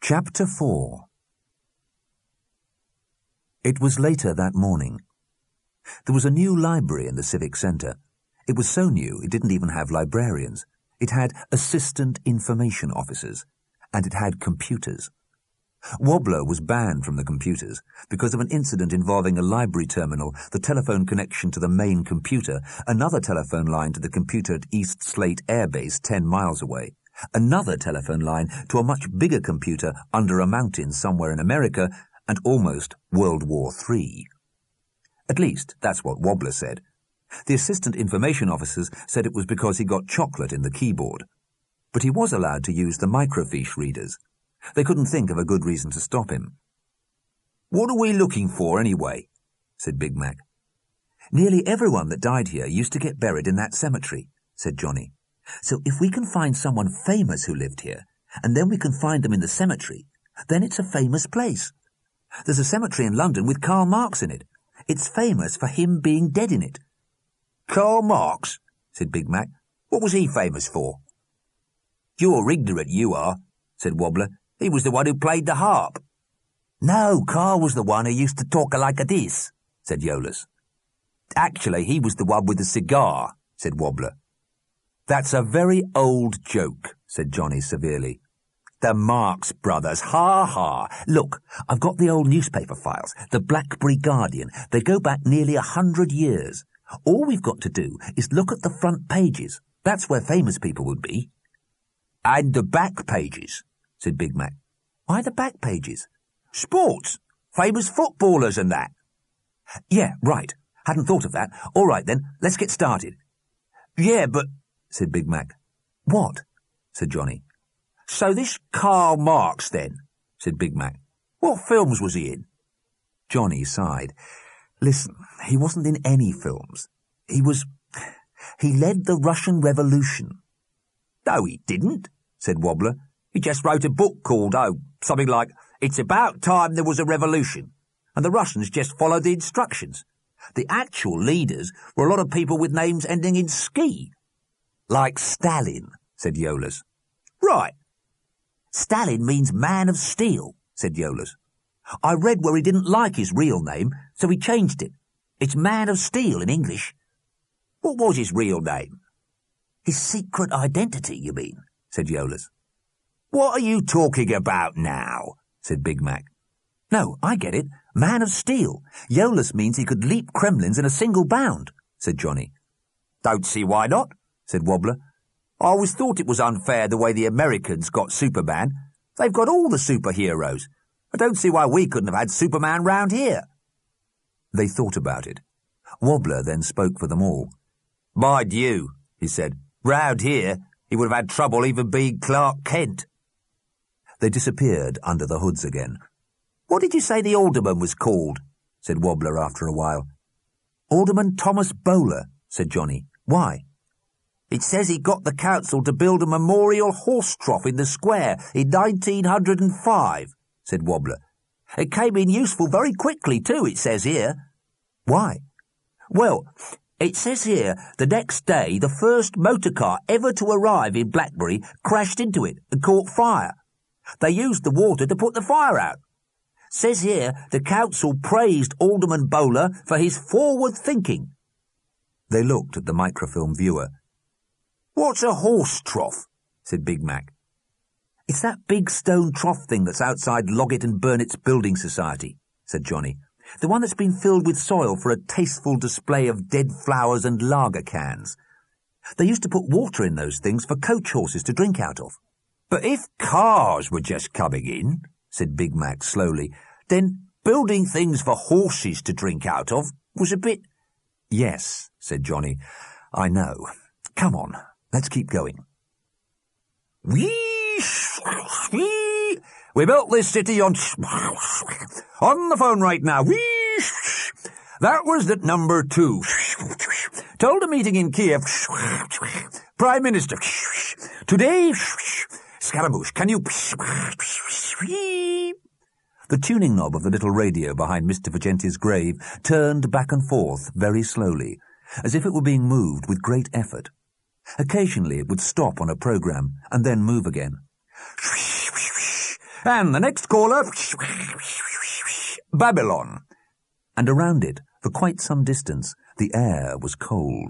Chapter 4. It was later that morning. There was a new library in the Civic Centre. It was so new it didn't even have librarians. It had assistant information officers, and it had computers. Wobbler was banned from the computers because of an incident involving a library terminal, the telephone connection to the main computer, another telephone line to the computer at East Slate Air Base 10 miles away, another telephone line to a much bigger computer under a mountain somewhere in America, and almost World War III. At least, that's what Wobbler said. The assistant information officers said it was because he got chocolate in the keyboard. But he was allowed to use the microfiche readers. They couldn't think of a good reason to stop him. "What are we looking for, anyway?" said Big Mac. "Nearly everyone that died here used to get buried in that cemetery," said Johnny. "So if we can find someone famous who lived here, and then we can find them in the cemetery, then it's a famous place. There's a cemetery in London with Karl Marx in it. It's famous for him being dead in it." "Karl Marx?" said Big Mac. "What was he famous for?" "You're ignorant, you are," said Wobbler. "He was the one who played the harp." "No, Karl was the one who used to talk like this," said Eolus. "Actually, he was the one with the cigar," said Wobbler. "That's a very old joke," said Johnny severely. "The Marx Brothers, ha-ha! Look, I've got the old newspaper files, the Blackberry Guardian. They go back nearly 100 years. All we've got to do is look at the front pages. That's where famous people would be." "And the back pages," said Big Mac. "Why the back pages?" "Sports. Famous footballers and that." "Yeah, right. Hadn't thought of that. All right, then, let's get started." "Yeah, but—" said Big Mac. "What?" said Johnny. "So this Karl Marx, then," said Big Mac. "What films was he in?" Johnny sighed. "Listen, he wasn't in any films. He led the Russian Revolution." "No, he didn't," said Wobbler. "He just wrote a book called, something like, 'It's About Time There Was a Revolution,' and the Russians just followed the instructions. The actual leaders were a lot of people with names ending in ski." "Like Stalin," said Eolus. "Right." "Stalin means man of steel," said Eolus. "I read where he didn't like his real name, so he changed it. It's Man of Steel in English." "What was his real name?" "His secret identity, you mean," said Eolus. "What are you talking about now?" said Big Mac. "No, I get it. Man of Steel. Eolus means he could leap Kremlins in a single bound," said Johnny. "Don't see why not," said Wobbler. "I always thought it was unfair the way the Americans got Superman. They've got all the superheroes. I don't see why we couldn't have had Superman round here." They thought about it. Wobbler then spoke for them all. "Mind you," he said, "round here he would have had trouble even being Clark Kent." They disappeared under the hoods again. "What did you say the alderman was called?" said Wobbler after a while. "Alderman Thomas Bowler," said Johnny. "Why?" "It says he got the council to build a memorial horse trough in the square in 1905, said Wobbler. "It came in useful very quickly too, it says here." "Why?" "Well, it says here the next day the first motor car ever to arrive in Blackberry crashed into it and caught fire. They used the water to put the fire out. Says here the council praised Alderman Bowler for his forward thinking." They looked at the microfilm viewer. "What's a horse trough?" said Big Mac. "It's that big stone trough thing that's outside Loggett and Burnett's Building Society," said Johnny. "The one that's been filled with soil for a tasteful display of dead flowers and lager cans. They used to put water in those things for coach horses to drink out of." "But if cars were just coming in," said Big Mac slowly, "then building things for horses to drink out of was a bit—" "Yes," said Johnny, "I know. Come on, let's keep going." "Whee! Whee! We built this city on the phone right now. Whee! That was at number 2. Told a meeting in Kiev. Prime Minister. Today, Scaramouche, can you... The tuning knob of the little radio behind Mr. Vigenti's grave turned back and forth very slowly, as if it were being moved with great effort. Occasionally it would stop on a program and then move again. And the next caller, Babylon. And around it, for quite some distance, the air was cold.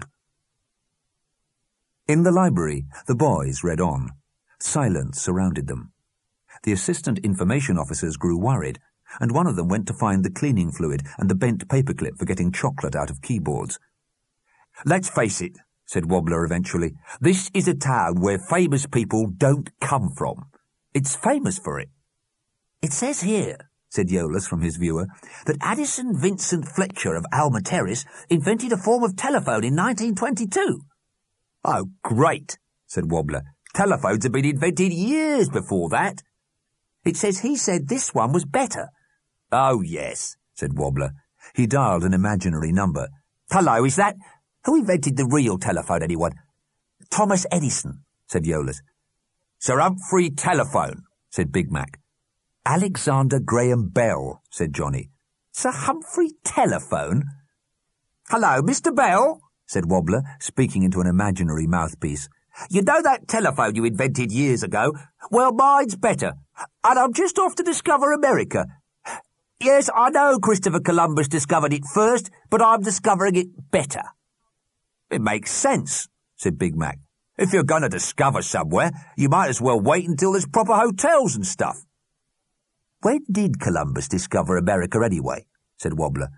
In the library, the boys read on. Silence surrounded them. The assistant information officers grew worried, and one of them went to find the cleaning fluid and the bent paperclip for getting chocolate out of keyboards. "Let's face it," said Wobbler eventually, "this is a town where famous people don't come from. It's famous for it." "It says here," said Eolus from his viewer, "that Addison Vincent Fletcher of Alma Terrace invented a form of telephone in 1922. "Oh, great," said Wobbler. "Telephones have been invented years before that." "It says he said this one was better." "Oh, yes," said Wobbler. He dialed an imaginary number. "Hello, is that... Who invented the real telephone, anyone?" "Thomas Edison," said Eolus. "Sir Humphrey Telephone," said Big Mac. "Alexander Graham Bell," said Johnny. "Sir Humphrey Telephone?" "Hello, Mr. Bell," said Wobbler, speaking into an imaginary mouthpiece. "You know that telephone you invented years ago? Well, mine's better, and I'm just off to discover America. Yes, I know Christopher Columbus discovered it first, but I'm discovering it better." "It makes sense," said Big Mac. "If you're going to discover somewhere, you might as well wait until there's proper hotels and stuff." "When did Columbus discover America anyway?" said Wobbler.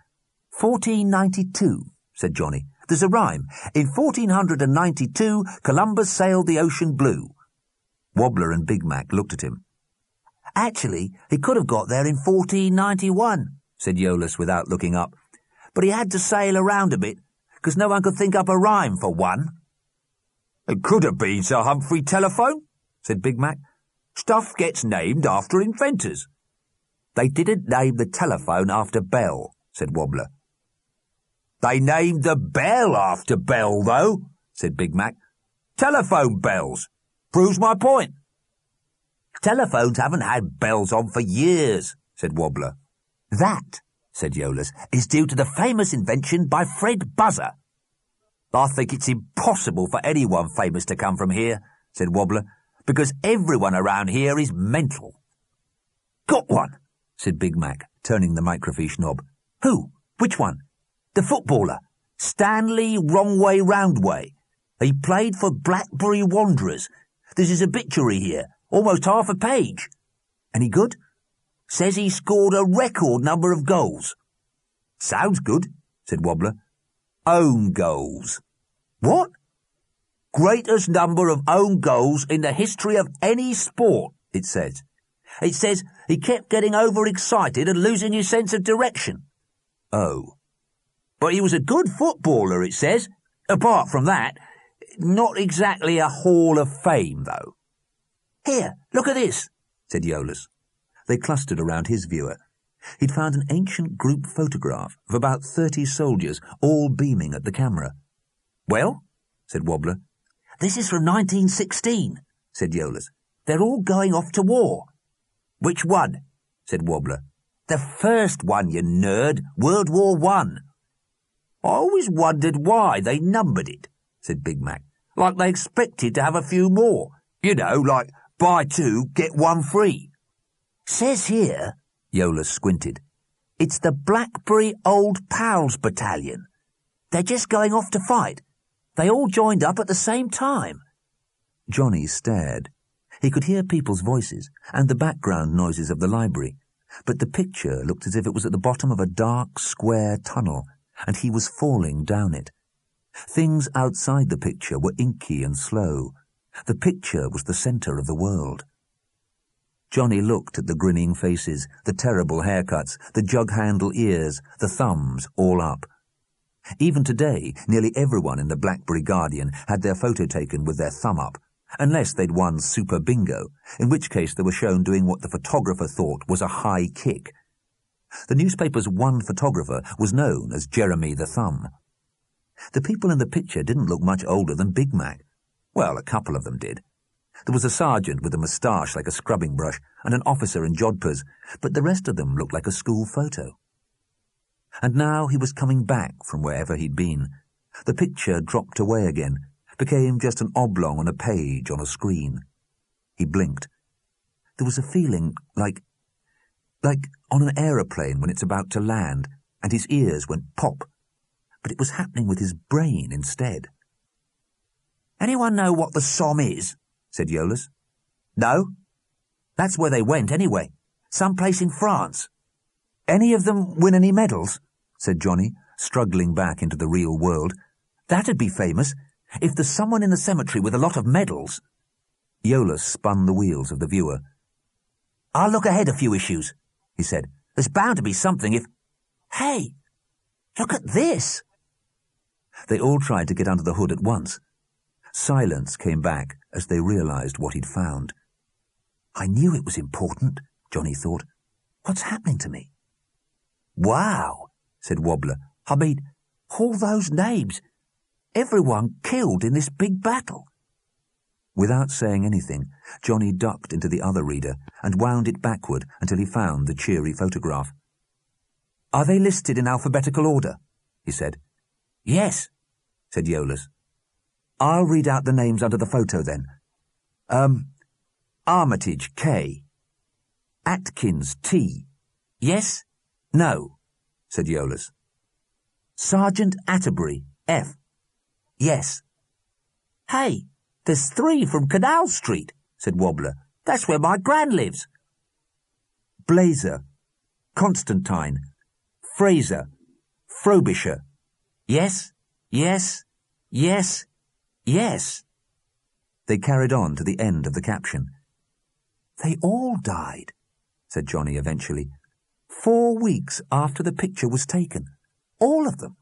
1492, said Johnny. "There's a rhyme. In 1492, Columbus sailed the ocean blue." Wobbler and Big Mac looked at him. "Actually, he could have got there in 1491, said Eolus without looking up. "But he had to sail around a bit, because no one could think up a rhyme for one." "It could have been Sir Humphrey Telephone," said Big Mac. "Stuff gets named after inventors." "They didn't name the telephone after Bell," said Wobbler. "They named the bell after Bell, though," said Big Mac. "Telephone bells. Proves my point." "Telephones haven't had bells on for years," said Wobbler. "That," said Eolus, "is due to the famous invention by Fred Buzzer." "I think it's impossible for anyone famous to come from here," said Wobbler, "because everyone around here is mental." "Got one," said Big Mac, turning the microfiche knob. "Who? Which one?" "The footballer. Stanley Wrongway Roundway. He played for Blackberry Wanderers. This is obituary here, almost half a page." "Any good?" "Says he scored a record number of goals." "Sounds good," said Wobbler. "Own goals." "What?" "Greatest number of own goals in the history of any sport," it says. "It says he kept getting overexcited and losing his sense of direction." "Oh." "But he was a good footballer," it says. "Apart from that, not exactly a Hall of Fame, though." "Here, look at this," said Eolus. They clustered around his viewer. He'd found an ancient group photograph of about 30 soldiers, all beaming at the camera. "Well?" said Wobbler. "This is from 1916, said Eolus. "They're all going off to war." "Which one?" said Wobbler. "The first one, you nerd, World War I. "I always wondered why they numbered it," said Big Mac. "Like they expected to have a few more. You know, like buy two, get one free." "Says here," Eolus squinted, "it's the Blackberry Old Pals Battalion. They're just going off to fight. They all joined up at the same time." Johnny stared. He could hear people's voices and the background noises of the library, but the picture looked as if it was at the bottom of a dark, square tunnel, and he was falling down it. Things outside the picture were inky and slow. The picture was the centre of the world. Johnny looked at the grinning faces, the terrible haircuts, the jug-handle ears, the thumbs all up. Even today, nearly everyone in the Blackberry Guardian had their photo taken with their thumb up, unless they'd won Super Bingo, in which case they were shown doing what the photographer thought was a high kick. The newspaper's one photographer was known as Jeremy the Thumb. The people in the picture didn't look much older than Big Mac. Well, a couple of them did. There was a sergeant with a moustache like a scrubbing brush and an officer in jodhpurs, but the rest of them looked like a school photo. And now he was coming back from wherever he'd been. The picture dropped away again, became just an oblong on a page on a screen. He blinked. There was a feeling like on an aeroplane when it's about to land, and his ears went pop. But it was happening with his brain instead. "Anyone know what the Somme is?" said Eolus. "No? That's where they went anyway. Some place in France." "Any of them win any medals?" said Johnny, struggling back into the real world. "That'd be famous, if there's someone in the cemetery with a lot of medals." Eolus spun the wheels of the viewer. "I'll look ahead a few issues," he said. "There's bound to be something if—" "Hey, look at this!" They all tried to get under the hood at once. Silence came back as they realized what he'd found. "I knew it was important," Johnny thought. "What's happening to me?" "Wow," said Wobbler. "I mean, all those names. Everyone killed in this big battle." Without saying anything, Johnny ducked into the other reader and wound it backward until he found the cheery photograph. "Are they listed in alphabetical order?" he said. "Yes," said Eolus. "I'll read out the names under the photo then. Armitage, K. Atkins, T. Yes? No, said Eolus. Sergeant Atterbury, F. Yes. Hey, there's 3 from Canal Street, said Wobbler. That's where my gran lives. Blazer, Constantine, Fraser, Frobisher. Yes, yes, yes, yes. They carried on to the end of the caption. They all died, said Johnny eventually, 4 weeks after the picture was taken. All of them.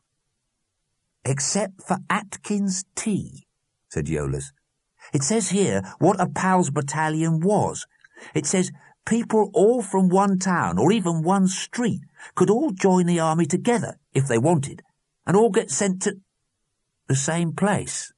Except for Atkins T, said Eolus. It says here what a PALS battalion was. It says people all from one town or even one street could all join the army together if they wanted and all get sent to the same place.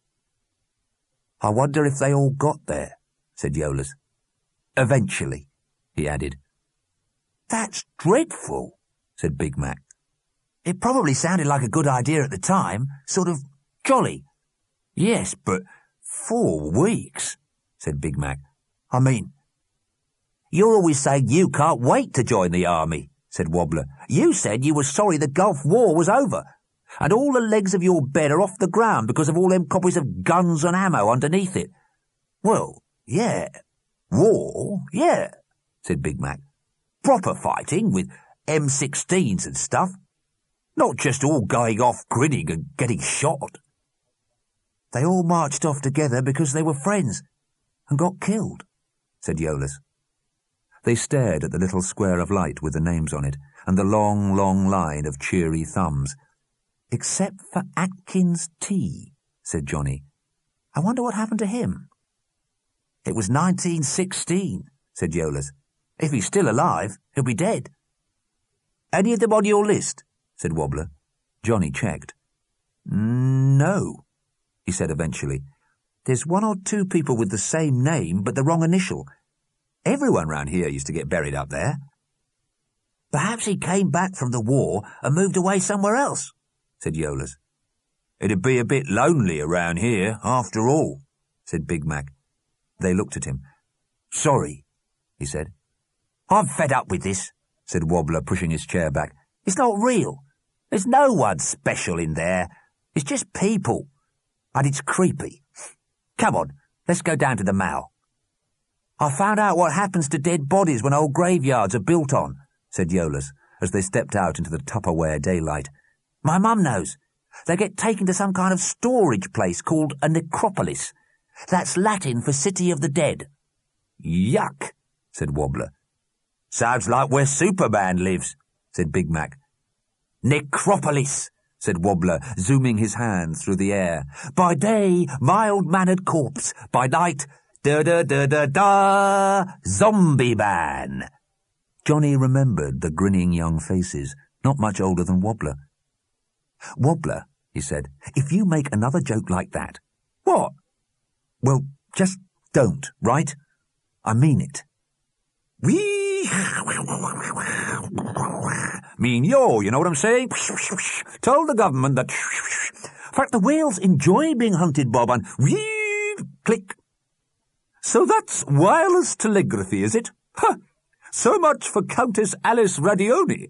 I wonder if they all got there, said Eolus. Eventually, he added. That's dreadful, said Big Mac. It probably sounded like a good idea at the time, sort of jolly. Yes, but 4 weeks, said Big Mac. I mean, you're always saying you can't wait to join the army, said Wobbler. You said you were sorry the Gulf War was over, and all the legs of your bed are off the ground because of all them copies of guns and ammo underneath it. Well, yeah. War, yeah, said Big Mac. Proper fighting with M16s and stuff. Not just all going off grinning and getting shot. They all marched off together because they were friends and got killed, said Eolus. They stared at the little square of light with the names on it and the long, long line of cheery thumbs. Except for Atkins T, said Johnny. I wonder what happened to him. It was 1916, said Eolus. If he's still alive, he'll be dead. Any of them on your list? Said Wobbler. Johnny checked. No, he said eventually. There's 1 or 2 people with the same name but the wrong initial. Everyone round here used to get buried up there. Perhaps he came back from the war and moved away somewhere else, said Eolus. It'd be a bit lonely around here, after all, said Big Mac. They looked at him. Sorry, he said. I'm fed up with this, said Wobbler, pushing his chair back. It's not real. There's no one special in there. It's just people. And it's creepy. Come on, let's go down to the Mall. I found out what happens to dead bodies when old graveyards are built on, said Eolus, as they stepped out into the Tupperware daylight. My mum knows. They get taken to some kind of storage place called a necropolis. That's Latin for City of the Dead. Yuck, said Wobbler. Sounds like where Superman lives, said Big Mac. Necropolis, said Wobbler, zooming his hand through the air. By day, mild-mannered corpse. By night, da-da-da-da-da, zombie man. Johnny remembered the grinning young faces, not much older than Wobbler. Wobbler, he said, if you make another joke like that. What? Well, just don't, right? I mean it. Mean yo, you know what I'm saying? Told the government that... In fact, the whales enjoy being hunted, Bob, and... Click. So that's wireless telegraphy, is it? "Huh! So much for Countess Alice Radioni."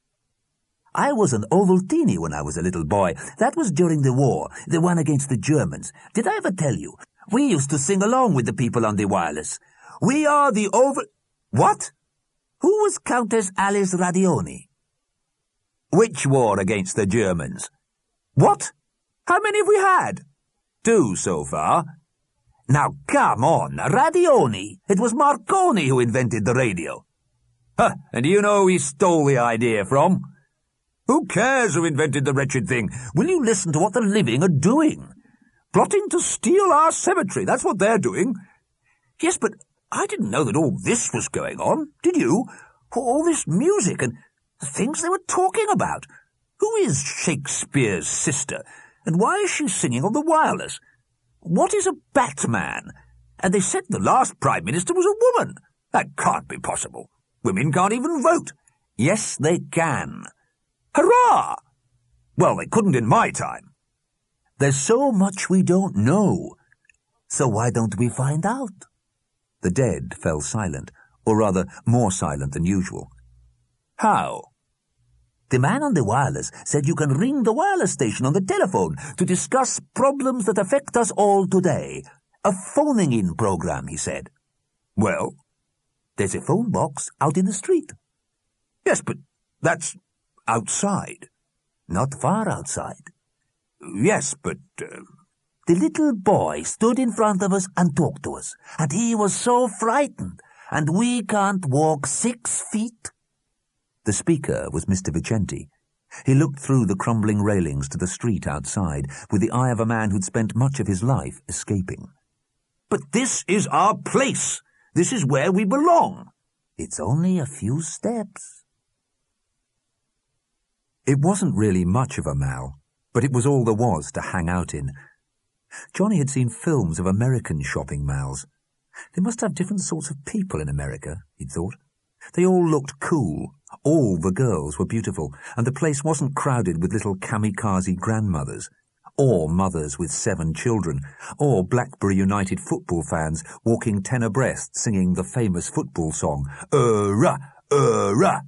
"I was an Ovaltini when I was a little boy. That was during the war, the one against the Germans. Did I ever tell you? We used to sing along with the people on the wireless. We are the What? Who was Countess Alice Radioni?" "Which war against the Germans?" "What? How many have we had?" "2 so far." "Now come on, Radioni. It was Marconi who invented the radio." "Huh, and do you know who he stole the idea from?" "Who cares who invented the wretched thing? Will you listen to what the living are doing? Plotting to steal our cemetery, that's what they're doing." "Yes, but I didn't know that all this was going on, did you? All this music and the things they were talking about. Who is Shakespeare's sister, and why is she singing on the wireless? What is a Batman? And they said the last Prime Minister was a woman. That can't be possible. Women can't even vote." "Yes, they can." "Hurrah!" "Well, they couldn't in my time." "There's so much we don't know. So why don't we find out?" The dead fell silent, or rather more silent than usual. "How?" "The man on the wireless said you can ring the wireless station on the telephone to discuss problems that affect us all today. A phoning-in program, he said." "Well?" "There's a phone box out in the street." "Yes, but that's outside." "Not far outside." "Yes, but..." "The little boy stood in front of us and talked to us, and he was so frightened, and we can't walk 6 feet." The speaker was Mr. Vicenti. He looked through the crumbling railings to the street outside with the eye of a man who'd spent much of his life escaping. "But this is our place. This is where we belong." "It's only a few steps." It wasn't really much of a mall, but it was all there was to hang out in. Johnny had seen films of American shopping malls. They must have different sorts of people in America, he'd thought. They all looked cool. All the girls were beautiful, and the place wasn't crowded with little kamikaze grandmothers, or mothers with 7 children, or Blackburn United football fans walking 10 abreast singing the famous football song, "Hurrah! Hurrah!"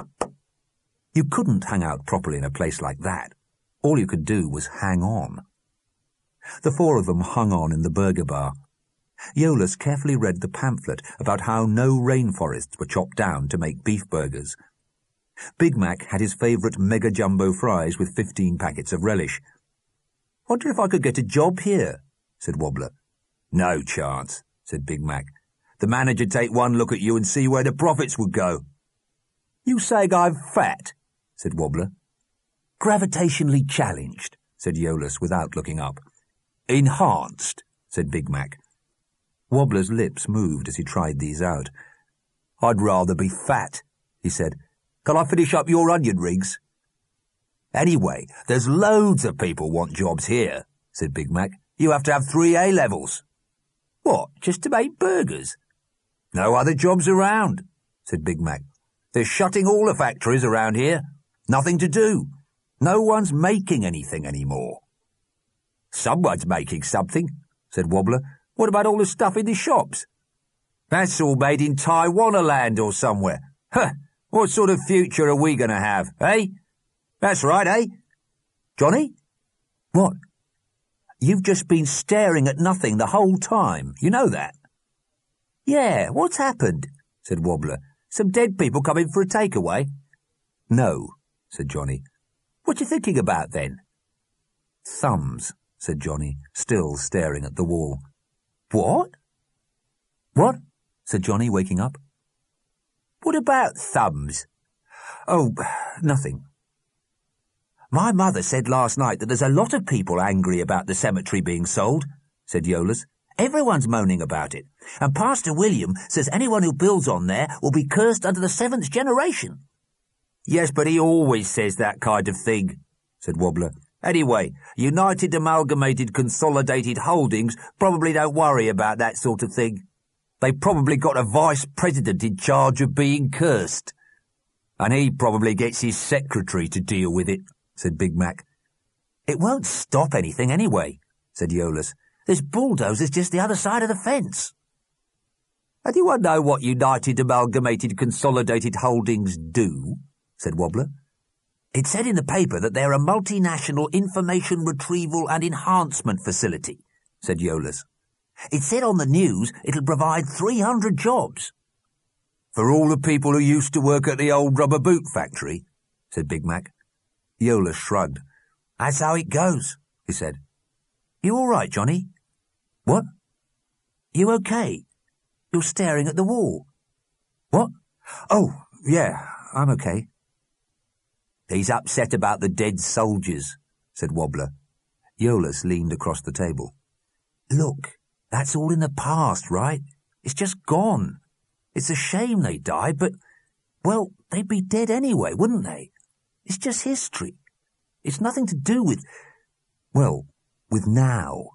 You couldn't hang out properly in a place like that. All you could do was hang on. The 4 of them hung on in the burger bar. Eolus carefully read the pamphlet about how no rainforests were chopped down to make beef burgers. Big Mac had his favourite mega jumbo fries with 15 packets of relish. "Wonder if I could get a job here," said Wobbler. "No chance," said Big Mac. "The manager'd take one look at you and see where the profits would go." "You saying I'm fat?" said Wobbler. "Gravitationally challenged," said Eolus without looking up. "Enhanced," said Big Mac. Wobbler's lips moved as he tried these out. "I'd rather be fat," he said. "Can I finish up your onion rings?" "Anyway, there's loads of people want jobs here," said Big Mac. "You have to have 3 A-levels." "What, just to make burgers?" "No other jobs around," said Big Mac. "They're shutting all the factories around here. Nothing to do. No one's making anything anymore." "Someone's making something," said Wobbler. "What about all the stuff in the shops?" "That's all made in Taiwan-a-land or somewhere. Huh! What sort of future are we going to have, eh? That's right, eh? Johnny?" "What?" "You've just been staring at nothing the whole time. You know that?" "Yeah, what's happened?" said Wobbler. "Some dead people come in for a takeaway?" "No," said Johnny. "What you thinking about, then?" "Thumbs," said Johnny, still staring at the wall. "What?" "What?" said Johnny, waking up. "What about thumbs?" "Oh, nothing." "My mother said last night that there's a lot of people angry about the cemetery being sold," said Eolus. "Everyone's moaning about it, and Pastor William says anyone who builds on there will be cursed under the 7th generation." "Yes, but he always says that kind of thing," said Wobbler. "Anyway, United Amalgamated Consolidated Holdings probably don't worry about that sort of thing. They probably got a vice-president in charge of being cursed. And he probably gets his secretary to deal with it," said Big Mac. "It won't stop anything anyway," said Eolus. "There's bulldozers just the other side of the fence." Anyone know what United Amalgamated Consolidated Holdings do? Said Wobbler. It said in the paper that they're a multinational information retrieval and enhancement facility, said Eolus. It said on the news it'll provide 300 jobs. For all the people who used to work at the old rubber boot factory, said Big Mac. Eolus shrugged. That's how it goes, he said. You all right, Johnny? What? You okay? You're staring at the wall. What? Oh, yeah, I'm okay. He's upset about the dead soldiers, said Wobbler. Eolus leaned across the table. Look, that's all in the past, right? It's just gone. It's a shame they died, but, well, they'd be dead anyway, wouldn't they? It's just history. It's nothing to do with, well, with now.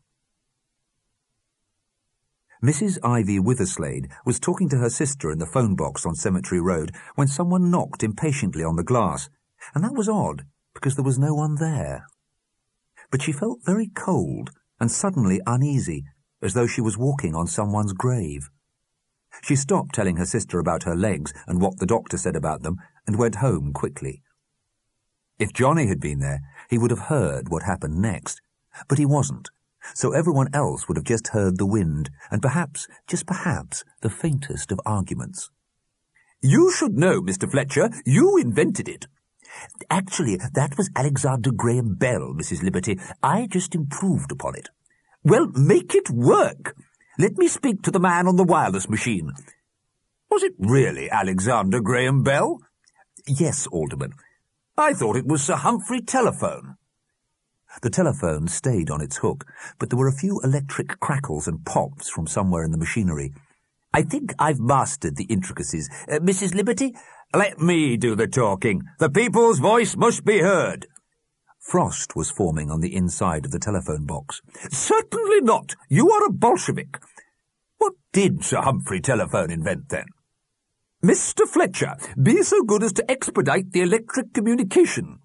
Mrs. Ivy Witherslade was talking to her sister in the phone box on Cemetery Road when someone knocked impatiently on the glass, and that was odd, because there was no one there. But she felt very cold and suddenly uneasy, as though she was walking on someone's grave. She stopped telling her sister about her legs and what the doctor said about them, and went home quickly. If Johnny had been there, he would have heard what happened next, but he wasn't, so everyone else would have just heard the wind, and perhaps, just perhaps, the faintest of arguments. You should know, Mr. Fletcher, you invented it. Actually, that was Alexander Graham Bell, Mrs. Liberty. I just improved upon it. Well, make it work. Let me speak to the man on the wireless machine. Was it really Alexander Graham Bell? Yes, Alderman. I thought it was Sir Humphrey Telephone. The telephone stayed on its hook, but there were a few electric crackles and pops from somewhere in the machinery. I think I've mastered the intricacies. Mrs. Liberty, let me do the talking. The people's voice must be heard. Frost was forming on the inside of the telephone box. Certainly not. You are a Bolshevik. What did Sir Humphrey Telephone invent, then? Mr. Fletcher, be so good as to expedite the electric communication.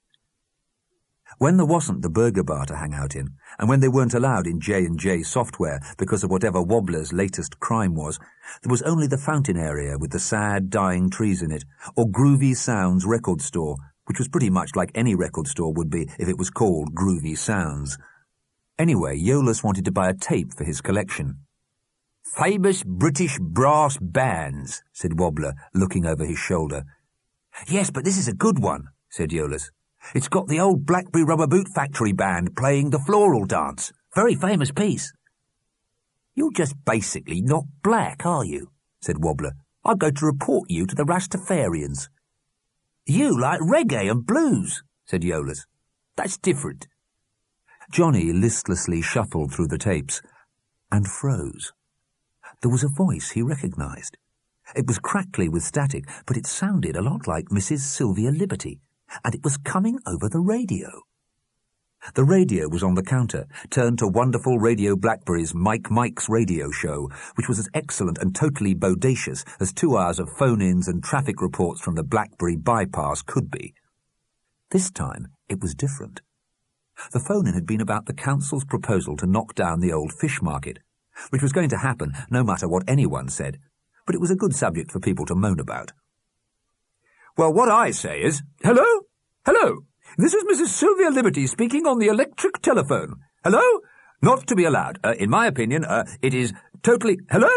When there wasn't the burger bar to hang out in, and when they weren't allowed in J&J software because of whatever Wobbler's latest crime was, there was only the fountain area with the sad, dying trees in it, or Groovy Sounds record store, which was pretty much like any record store would be if it was called Groovy Sounds. Anyway, Eolus wanted to buy a tape for his collection. Famous British brass bands, said Wobbler, looking over his shoulder. Yes, but this is a good one, said Eolus. It's got the old Blackberry Rubber Boot Factory band playing the Floral Dance. Very famous piece. You're just basically not black, are you? Said Wobbler. I'll go to report you to the Rastafarians. You like reggae and blues, said Eolus. That's different. Johnny listlessly shuffled through the tapes and froze. There was a voice he recognised. It was crackly with static, but it sounded a lot like Mrs. Sylvia Liberty, and it was coming over the radio. The radio was on the counter, turned to wonderful Radio Blackberry's Mike's radio show, which was as excellent and totally bodacious as 2 hours of phone-ins and traffic reports from the Blackberry bypass could be. This time it was different. The phone-in had been about the council's proposal to knock down the old fish market, which was going to happen no matter what anyone said, but it was a good subject for people to moan about. Well, what I say is, hello? Hello? This is Mrs. Sylvia Liberty speaking on the electric telephone. Hello? Not to be allowed. In my opinion, it is totally... Hello?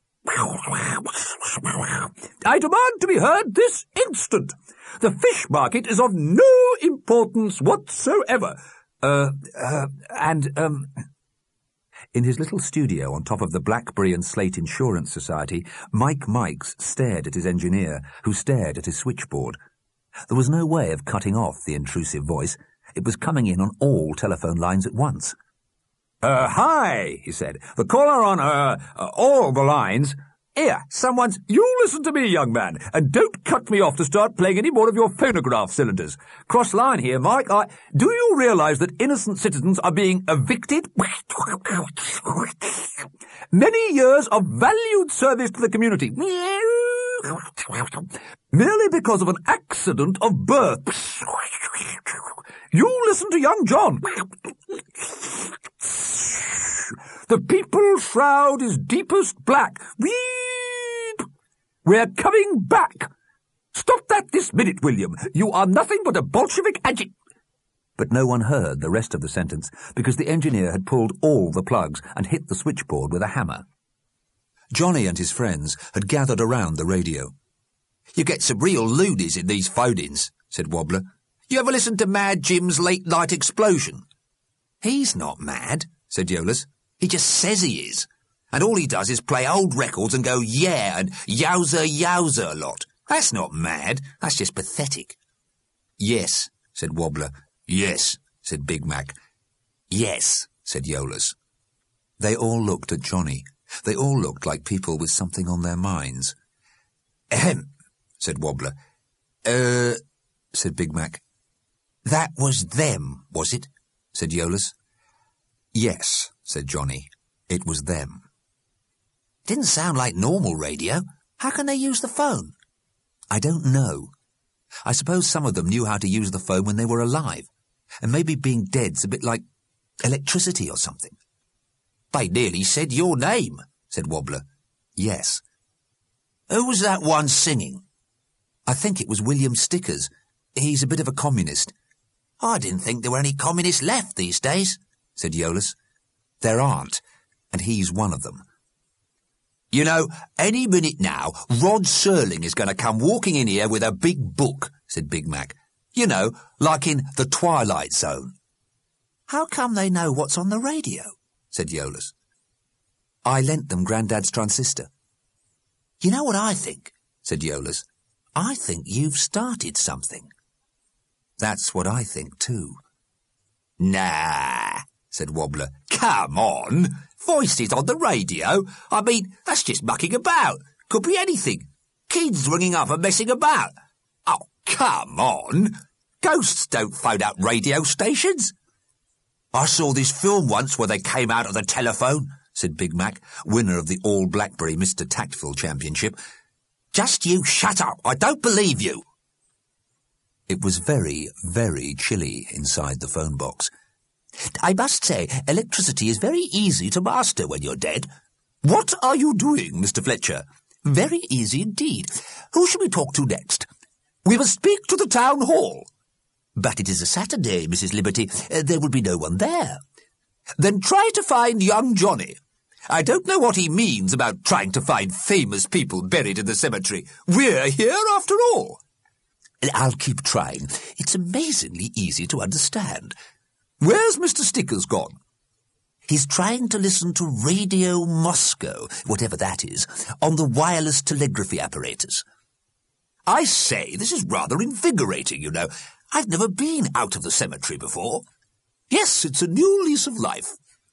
I demand to be heard this instant. The fish market is of no importance whatsoever. In his little studio on top of the Blackberry and Slate Insurance Society, Mike's stared at his engineer, who stared at his switchboard. There was no way of cutting off the intrusive voice. It was coming in on all telephone lines at once. Hi, he said. The caller on, all the lines. Here, someone's... You listen to me, young man, and don't cut me off to start playing any more of your phonograph cylinders. Cross line here, Mike. Do you realise that innocent citizens are being evicted? Many years of valued service to the community. Merely because of an accident of birth. You listen to young John. The people's shroud is deepest black. We're coming back! Stop that this minute, William! You are nothing but a Bolshevik But no one heard the rest of the sentence because the engineer had pulled all the plugs and hit the switchboard with a hammer. Johnny and his friends had gathered around the radio. "You get some real loonies in these phone-ins," said Wobbler. "You ever listen to Mad Jim's Late-Night Explosion?" "He's not mad," said Yolas. "He just says he is. And all he does is play old records and go yeah and yowza yowza a lot. That's not mad, that's just pathetic." "Yes," said Wobbler. "Yes," said Big Mac. "Yes," said Yolas. They all looked at Johnny. They all looked like people with something on their minds. "Ahem," said Wobbler. Said Big Mac. "That was them, was it?" said Yolas. "Yes," said Johnny. "It was them." "Didn't sound like normal radio. How can they use the phone?" "I don't know. I suppose some of them knew how to use the phone when they were alive, and maybe being dead's a bit like electricity or something." "They nearly said your name," said Wobbler. "Yes." "Who was that one singing?" "I think it was William Stickers. He's a bit of a communist." "I didn't think there were any communists left these days," said Yolas. "There aren't, and he's one of them." "You know, any minute now, Rod Serling is going to come walking in here with a big book," said Big Mac. "You know, like in The Twilight Zone." "How come they know what's on the radio?" said Yolas. "I lent them Grandad's transistor." "You know what I think?" said Yolas. "I think you've started something." "That's what I think too." "Nah," said Wobbler. "Come on. Voices on the radio? I mean, that's just mucking about. Could be anything. Kids ringing up and messing about. Oh, come on. Ghosts don't phone up radio stations." "I saw this film once where they came out of the telephone," said Big Mac, winner of the All-Blackberry Mr. Tactful Championship. "Just you shut up. I don't believe you." It was very, very chilly inside the phone box. "I must say, electricity is very easy to master when you're dead." "What are you doing, Mr. Fletcher?" "Very easy indeed. Who shall we talk to next?" "We must speak to the town hall." "But it is a Saturday, Mrs. Liberty. There will be no one there." "Then try to find young Johnny. I don't know what he means about trying to find famous people buried in the cemetery. We're here after all." "I'll keep trying. It's amazingly easy to understand." "Where's Mr. Stickers gone?" "He's trying to listen to Radio Moscow, whatever that is, on the wireless telegraphy apparatus." "I say, this is rather invigorating, you know. I've never been out of the cemetery before. Yes, it's a new lease of life."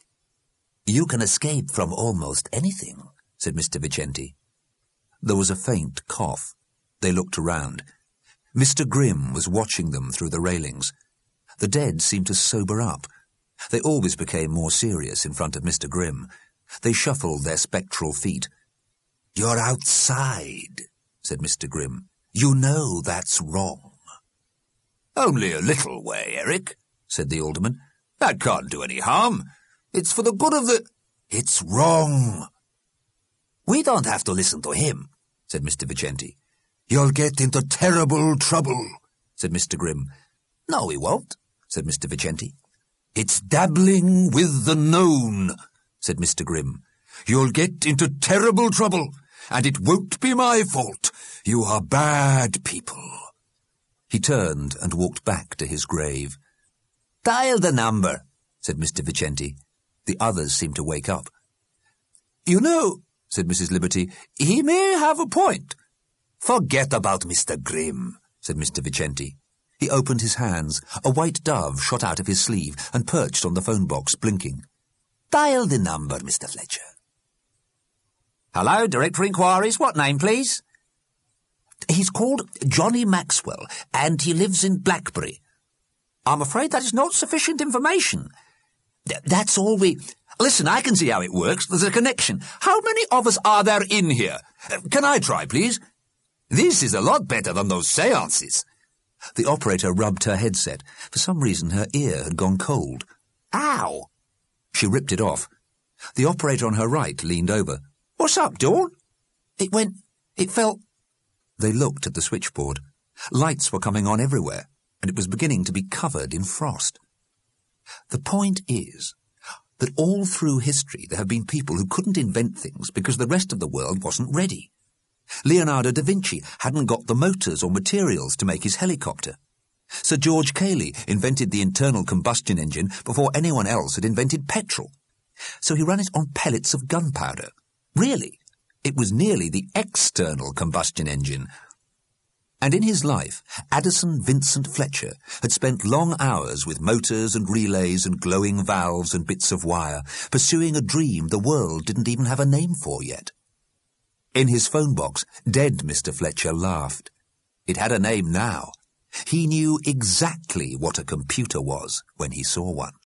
"You can escape from almost anything," said Mr. Vicenti. There was a faint cough. They looked around. Mr. Grimm was watching them through the railings. The dead seemed to sober up. They always became more serious in front of Mr. Grimm. They shuffled their spectral feet. "You're outside," said Mr. Grimm. "You know that's wrong." "Only a little way, Eric," said the alderman. "That can't do any harm. It's for the good of the—" "It's wrong." "We don't have to listen to him," said Mr. Vicenti. "You'll get into terrible trouble," said Mr. Grimm. "No, we won't," said Mr. Vicenti. "It's dabbling with the known," said Mr. Grimm. "You'll get into terrible trouble, and it won't be my fault. You are bad people." He turned and walked back to his grave. "Dial the number," said Mr. Vicenti. The others seemed to wake up. "You know," said Mrs. Liberty, "he may have a point." "Forget about Mr. Grimm," said Mr. Vicenti. He opened his hands. A white dove shot out of his sleeve and perched on the phone box, blinking. "Dial the number, Mr. Fletcher." "Hello, Direct for Inquiries. What name, please?" "He's called Johnny Maxwell, and he lives in Blackberry." "I'm afraid that is not sufficient information." "That's all we—" "Listen, I can see how it works. There's a connection. How many of us are there in here? Can I try, please? This is a lot better than those seances." The operator rubbed her headset. For some reason her ear had gone cold. "Ow!" She ripped it off. The operator on her right leaned over. "What's up, Dawn?" It felt They looked at the switchboard. Lights were coming on everywhere, and it was beginning to be covered in frost. The point is that all through history there have been people who couldn't invent things because the rest of the world wasn't ready. Leonardo da Vinci hadn't got the motors or materials to make his helicopter. Sir George Cayley invented the internal combustion engine before anyone else had invented petrol. So he ran it on pellets of gunpowder. Really, it was nearly the external combustion engine. And in his life, Addison Vincent Fletcher had spent long hours with motors and relays and glowing valves and bits of wire, pursuing a dream the world didn't even have a name for yet. In his phone box, dead Mr. Fletcher laughed. It had a name now. He knew exactly what a computer was when he saw one.